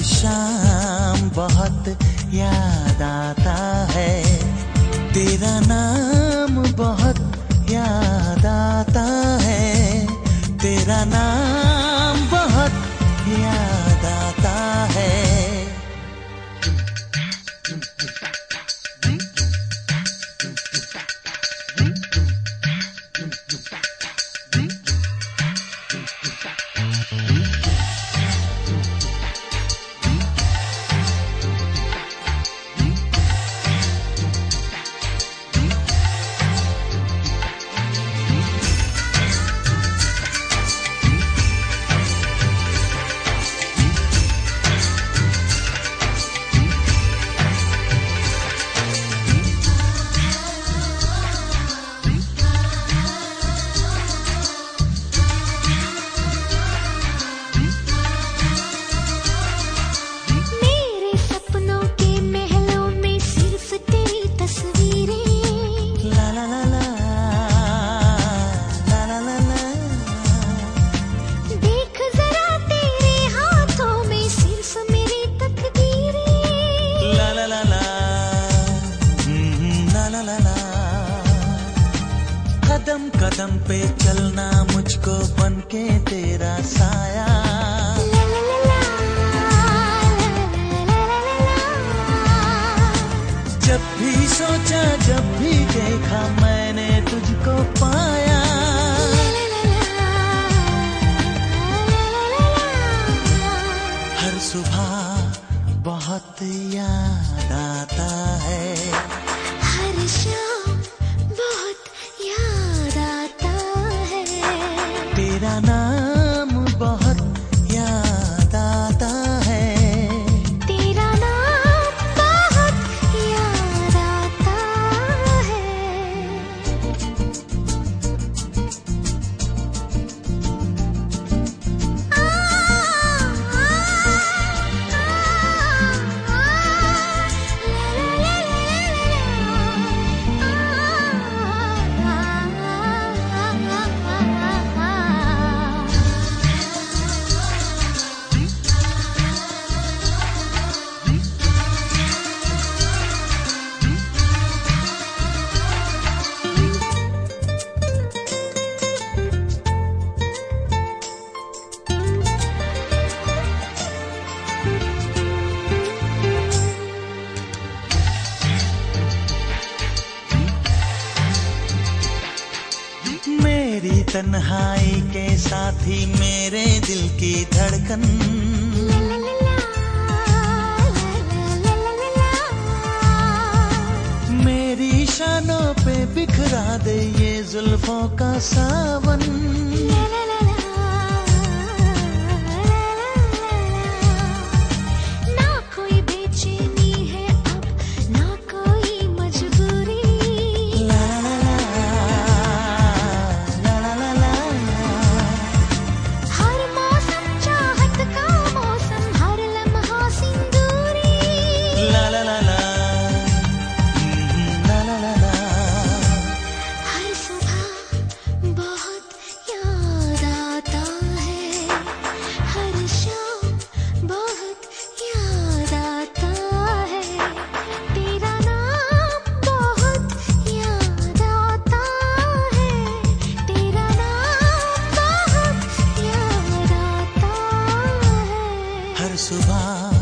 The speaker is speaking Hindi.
शाम बहुत याद आता है, तेरा नाम बहुत याद आता है, तेरा नाम बहुत याद आता है। कदम कदम पे चलना मुझको बनके तेरा साया, जब भी सोचा जब भी देखा मैंने तुझको पाया। हर सुबह बहुत याद आता है, हर शाम बहुत याद आता है, तेरा नाम बहुत याद आता है, तेरा नाम बहुत याद आता है। मेरी तन्हाई के साथी मेरे दिल की धड़कन, मेरी शानों पे बिखरा दे ये जुल्फों का सावन। ना कोई बेचैनी है अब, ना कोई मजबूरी, हर मौसम चाहत का मौसम, हर लम्हा सिंदूरी। ला ला ला ला ला ला ला ला। हर सुबह बहुत याद आता है, हर शाम बहुत याद आता है, तेरा नाम बहुत याद आता है, तेरा नाम बहुत याद आता है। हर सुबह